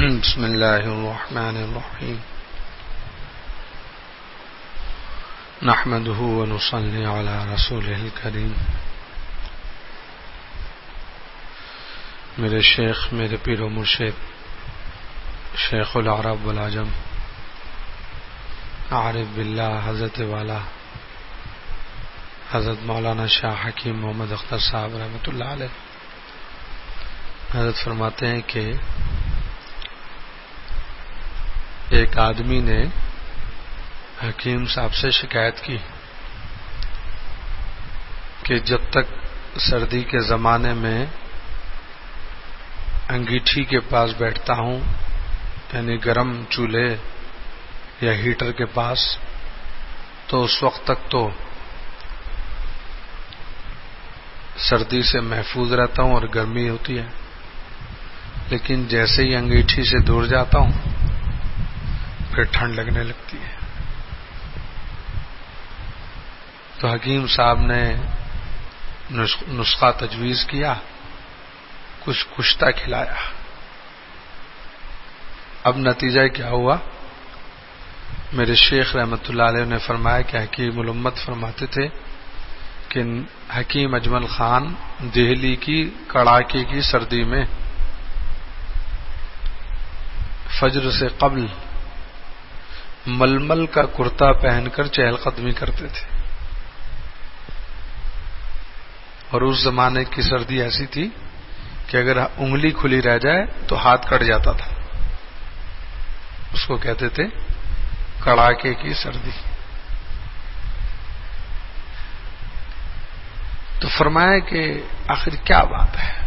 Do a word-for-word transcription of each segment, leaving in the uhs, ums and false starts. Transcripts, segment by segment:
بسم اللہ الرحمن الرحیم نحمده ونصلی علی رسولہ الکریم. میرے شیخ، میرے پیر و مرشد، شیخ العرب والعجم، عارف باللہ حضرت والا حضرت مولانا شاہ حکیم محمد اختر صاحب رحمۃ اللہ علیہ حضرت فرماتے ہیں کہ ایک آدمی نے حکیم صاحب سے شکایت کی کہ جب تک سردی کے زمانے میں انگیٹھی کے پاس بیٹھتا ہوں، یعنی گرم چولہے یا ہیٹر کے پاس، تو اس وقت تک تو سردی سے محفوظ رہتا ہوں اور گرمی ہوتی ہے، لیکن جیسے ہی انگیٹھی سے دور جاتا ہوں پھر ٹھنڈ لگنے لگتی ہے. تو حکیم صاحب نے نسخہ تجویز کیا، کچھ کشتہ کھلایا. اب نتیجہ کیا ہوا؟ میرے شیخ رحمۃ اللہ علیہ نے فرمایا کہ حکیم الامت فرماتے تھے کہ حکیم اجمل خان دہلی کی کڑاکے کی سردی میں فجر سے قبل ململ کا کرتا پہن کر چہل قدمی کرتے تھے، اور اس زمانے کی سردی ایسی تھی کہ اگر انگلی کھلی رہ جائے تو ہاتھ کٹ جاتا تھا. اس کو کہتے تھے کڑاکے کی سردی. تو فرمایا کہ آخر کیا بات ہے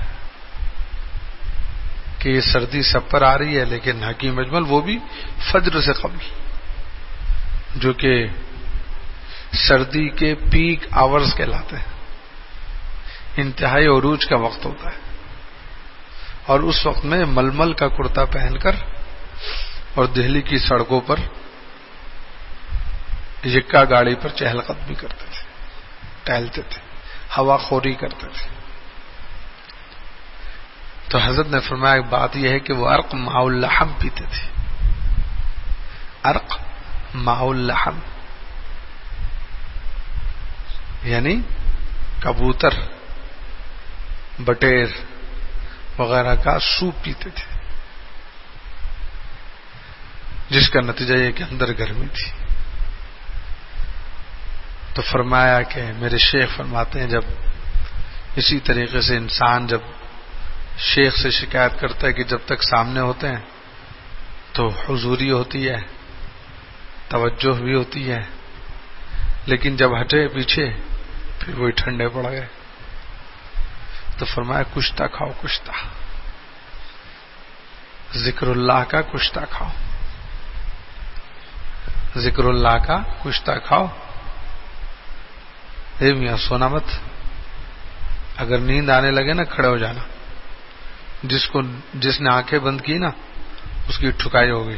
کہ یہ سردی سب پر آ رہی ہے، لیکن حکیم اجمل وہ بھی فجر سے قبل، جو کہ سردی کے پیک آورز کہلاتے ہیں، انتہائی عروج کا وقت ہوتا ہے، اور اس وقت میں ململ کا کرتا پہن کر اور دہلی کی سڑکوں پر یکا گاڑی پر چہل قدمی کرتے تھے، ٹہلتے تھے، ہوا خوری کرتے تھے. تو حضرت نے فرمایا ایک بات یہ ہے کہ وہ عرق ماء اللحم پیتے تھے. عرق ماء اللحم یعنی کبوتر، بٹیر وغیرہ کا سوپ پیتے تھے، جس کا نتیجہ یہ کہ اندر گرمی تھی. تو فرمایا کہ میرے شیخ فرماتے ہیں جب اسی طریقے سے انسان جب شیخ سے شکایت کرتا ہے کہ جب تک سامنے ہوتے ہیں تو حضوری ہوتی ہے، توجہ بھی ہوتی ہے، لیکن جب ہٹے پیچھے پھر وہی ٹھنڈے پڑ گئے. تو فرمایا کشتہ کھاؤ، کشتہ ذکر اللہ کا کشتہ کھاؤ، ذکر اللہ کا کشتہ کھاؤ. اے میاں سونا مت، اگر نیند آنے لگے نا کھڑے ہو جانا. جس کو جس نے آنکھیں بند کی نا اس کی ٹھکائی ہوگی.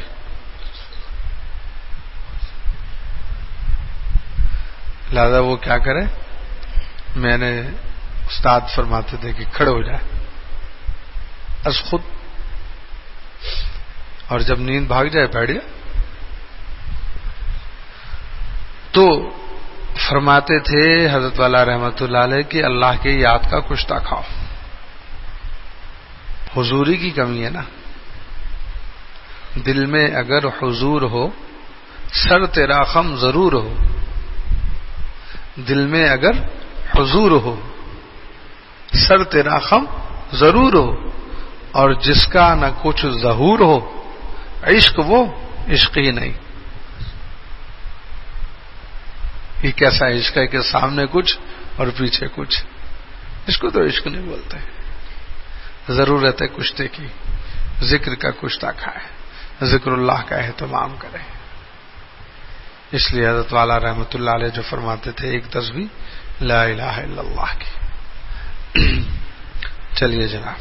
لہذا وہ کیا کرے، میں نے استاد فرماتے تھے کہ کھڑے ہو جائے از خود، اور جب نیند بھاگ جائے بیٹھ جائے. تو فرماتے تھے حضرت والا رحمت اللہ علیہ کہ اللہ کے یاد کا کشتہ کھاؤ. حضوری کی کمی ہے نا، دل میں اگر حضور ہو سر تیرا خم ضرور ہو. دل میں اگر حضور ہو سر تیرا خم ضرور ہو، اور جس کا نہ کچھ ظہور ہو عشق وہ عشق ہی نہیں. یہ کیسا عشق ہے کہ سامنے کچھ اور پیچھے کچھ؟ اس کو تو عشق نہیں بولتے. ضرورت ہے کشتے کی، ذکر کا کشتہ کھائے، ذکر اللہ کا اہتمام کرے. اس لیے حضرت والا رحمت اللہ علیہ جو فرماتے تھے ایک تسبیح لا الہ الا اللہ کی. چلیے جناب،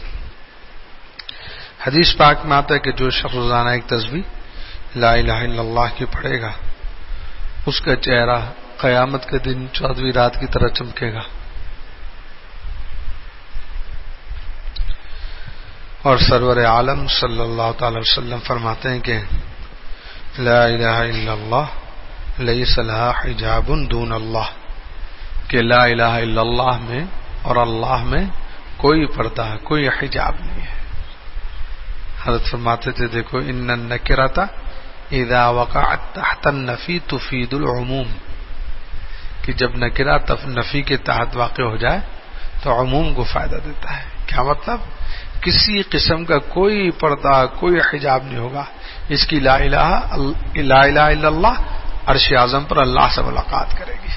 حدیث پاک میں آتا ہے کہ جو شخص روزانہ ایک تسبیح لا الہ الا اللہ کی پڑھے گا اس کا چہرہ قیامت کے دن چودہویں رات کی طرح چمکے گا. اور سرور عالم صلی اللہ تعالی وسلم فرماتے ہیں کہ لا الہ الا اللہ لیس لہا حجاب دون اللہ، کہ لا الہ الا اللہ میں اور اللہ میں کوئی پردہ، کوئی حجاب نہیں ہے۔ حضرت فرماتے تھے دیکھو ان النکرۃ اذا وقعت تحت النفی تفید العموم، کہ جب نکرہ نفی کے تحت واقع ہو جائے تو عموم کو فائدہ دیتا ہے۔ کیا مطلب؟ کسی قسم کا کوئی پردہ، کوئی حجاب نہیں ہوگا۔ اس کی لا الہ لا الہ الا اللہ عرش اعظم پر اللہ سے ملاقات کرے گی۔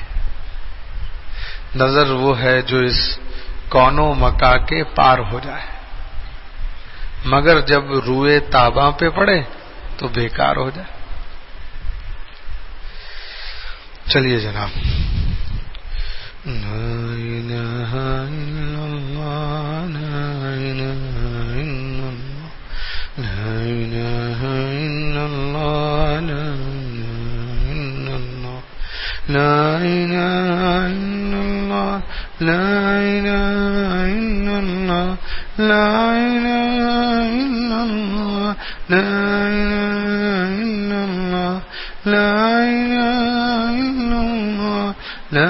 نظر وہ ہے جو اس کون و مکا کے پار ہو جائے، مگر جب روئے تاباں پہ پڑے تو بیکار ہو جائے۔ چلیے جناب، لا الہ الا اللہ لا الہ الا اللہ لا الہ الا اللہ لا الہ الا اللہ لا الہ الا اللہ لا الہ الا اللہ لا الہ الا اللہ لا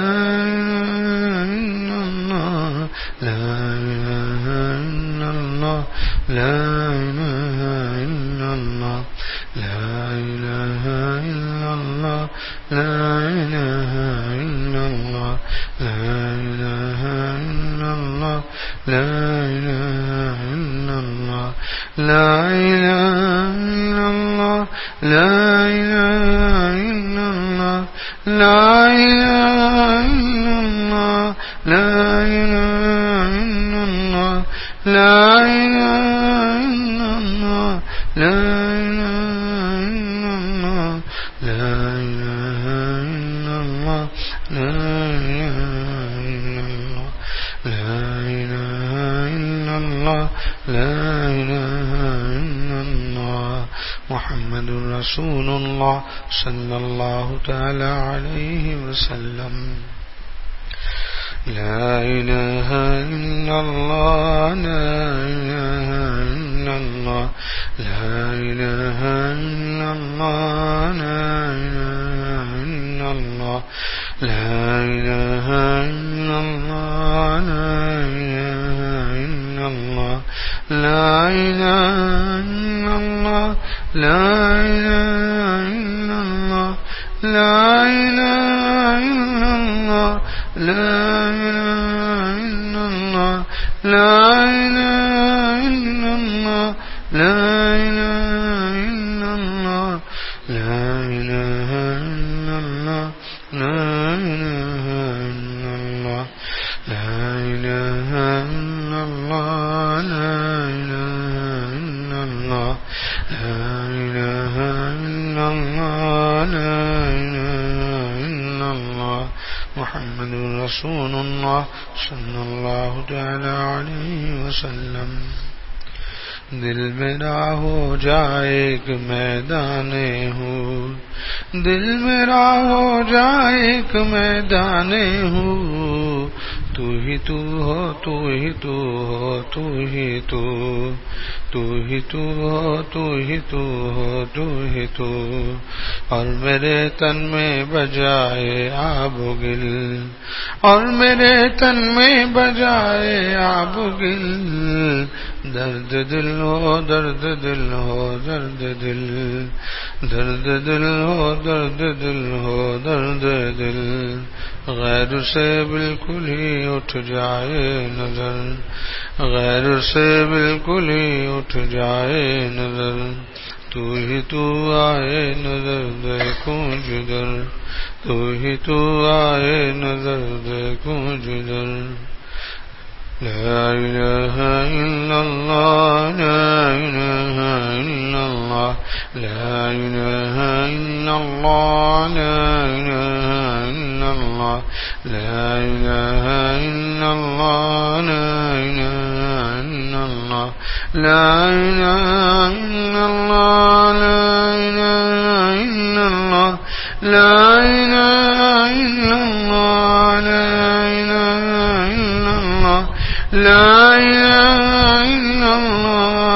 محمد رسول اللہ صلی اللہ تعالی علیہ وسلم۔ لا الہ الا اللہ لا الہ الا اللہ لا الہ الا اللہ لا الہ الا اللہ لا الہ الا اللہ لا الہ الا اللہ لا الہ الا اللہ لا الہ الا اللہ لا الہ الا اللہ لا الہ الا اللہ لا الہ الا اللہ لا الہ الا اللہ لا الہ الا اللہ لا الہ الا اللہ محمد رسول اللہ صلی اللہ تعالی علیہ وسلم۔ دل میرا ہو جائے ایک میدان ہو، دل میرا ہو جائے ایک میدان ہو، تو ہی تو ہو تو ہی تو ہو تو ہی تو تو ہی تو ہو تو ہی تو ہو تو ہی تو، اور میرے تن میں بجائے آب و گل، اور میرے تن میں بجائے آب و گل، درد دل ہو درد دل ہو درد دل، درد دل ہو درد دل ہو درد دل، غیر سے بالکل ہی اٹھ جائے نظر، غیر سے بالکل ہی اٹھ جائے نظر، تو ہی تو آئے نظر دیکھوں جدھر، تو ہی تو آئے نظر دیکھوں جدھر۔ لا الہ الا اللہ لا الہ الا اللہ لا الہ الا اللہ لا الہ الا اللہ لا الہ الا اللہ لا الہ الا اللہ لا الہ الا اللہ لا الہ الا اللہ لا الہ الا اللہ لا الہ الا اللہ